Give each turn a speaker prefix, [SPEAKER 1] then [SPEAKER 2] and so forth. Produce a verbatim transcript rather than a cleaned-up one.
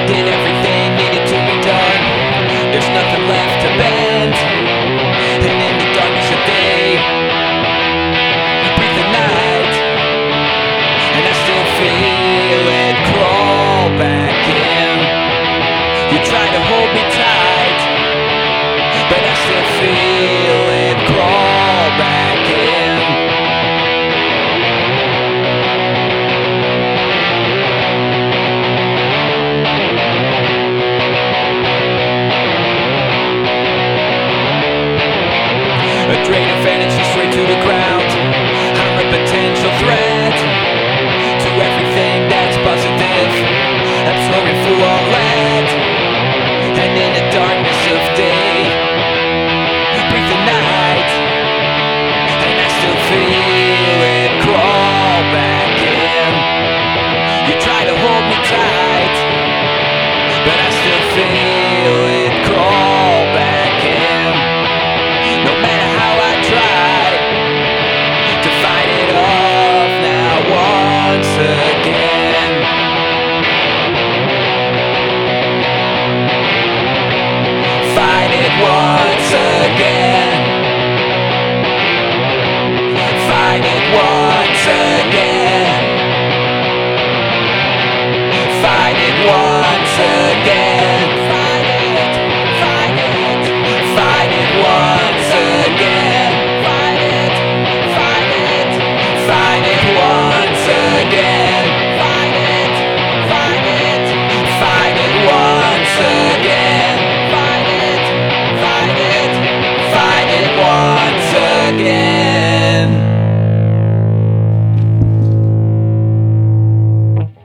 [SPEAKER 1] did everything needed to be done. There's nothing left to bend. And in the darkness of day, I breathe the night, and I still feel it crawl back in. You try to hold me tight, but I still feel it crawl back in. A drain of energy straight to the ground. I'm a potential threat to everything that's positive, absorbing through all lead. And in the darkness of day, breathe the night, and I still feel it crawl back in. You try to hold me tight, but I still feel it crawl back in. No matter how I try to fight it off now once again. Fight it once again. Fight it once again. Fight it once